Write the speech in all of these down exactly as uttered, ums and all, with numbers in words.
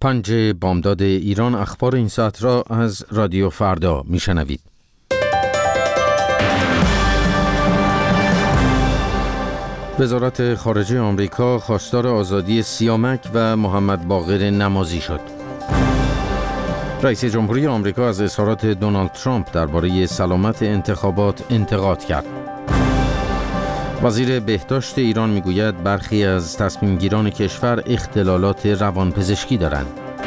پنج بامداد ایران، اخبار این ساعت را از رادیو فردا میشنوید. وزارت خارجه آمریکا خواستار آزادی سیامک و محمد باقر نمازی شد. رئیس جمهوری آمریکا از اظهارات دونالد ترامپ درباره سلامت انتخابات انتقاد کرد. وزیر بهداشت ایران میگوید برخی از تصمیم گیران کشور اختلالات روانپزشکی دارند.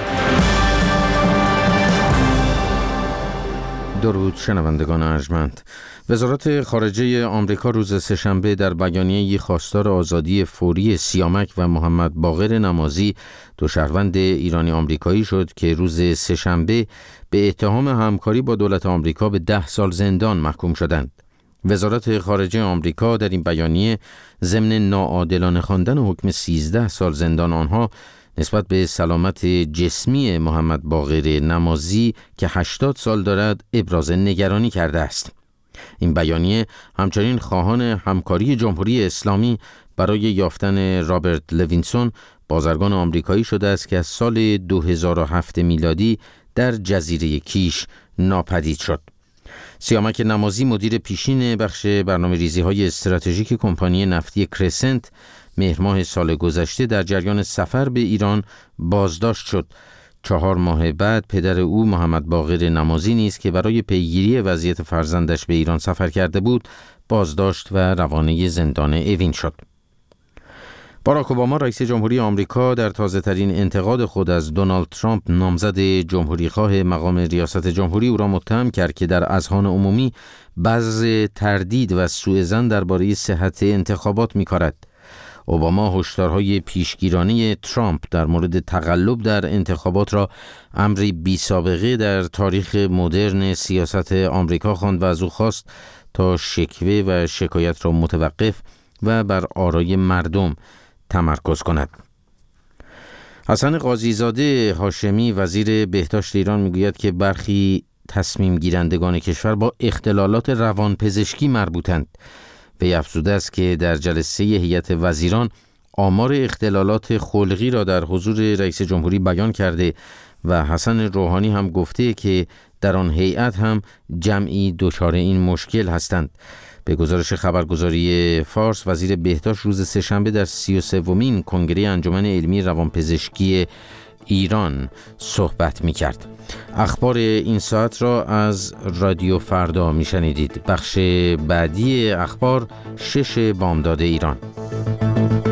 درود شنوندگان ارجمند. وزارت خارجه آمریکا روز سه‌شنبه در بیانیه‌ای خواستار آزادی فوری سیامک و محمد باقر نمازی، دو شهروند ایرانی آمریکایی شد که روز سه‌شنبه به اتهام همکاری با دولت آمریکا به ده سال زندان محکوم شدند. وزارت خارجه آمریکا در این بیانیه ضمن ناعادلانه خواندن حکم سیزده سال زندان آنها نسبت به سلامت جسمی محمد باقر نمازی که هشتاد سال دارد ابراز نگرانی کرده است. این بیانیه همچنین خواهان همکاری جمهوری اسلامی برای یافتن رابرت لوینسون، بازرگان آمریکایی شده است که از سال دو هزار و هفت میلادی در جزیره کیش ناپدید شد. سیامک نمازی مدیر پیشین بخش برنامه‌ریزی‌های استراتژیک کمپانی نفتی کرسنت مهر ماه سال گذشته در جریان سفر به ایران بازداشت شد. چهار ماه بعد پدر او محمد باقر نمازی نیز که برای پیگیری وضعیت فرزندش به ایران سفر کرده بود بازداشت و روانه زندان اوین شد. باراک اوباما رئیس جمهوری آمریکا در تازه‌ترین انتقاد خود از دونالد ترامپ نامزد جمهوریخواه مقام ریاست جمهوری او را متهم کرد که در اذهان عمومی بذر تردید و سوءظن درباره صحت انتخابات می‌کارد. اوباما هشدارهای پیشگیرانه ترامپ در مورد تقلب در انتخابات را امری بی سابقه در تاریخ مدرن سیاست آمریکا خواند و از او خواست تا شکوه و شکایت را متوقف و بر آرای مردم تمرکز کند. حسن قاضی‌زاده هاشمی وزیر بهداشت ایران میگوید که برخی تصمیم گیرندگان کشور با اختلالات روانپزشکی مربوطند. وی افزوده است که در جلسه هیئت وزیران آمار اختلالات خلقی را در حضور رئیس جمهوری بیان کرده و حسن روحانی هم گفته که در آن هیئت هم جمعی دچار این مشکل هستند. به گزارش خبرگزاری فارس، وزیر بهداشت روز سه‌شنبه در سی و سومین کنگره انجمن علمی روانپزشکی ایران صحبت می کرد. اخبار این ساعت را از رادیو فردا می شنیدید. بخش بعدی اخبار شش بامداد ایران.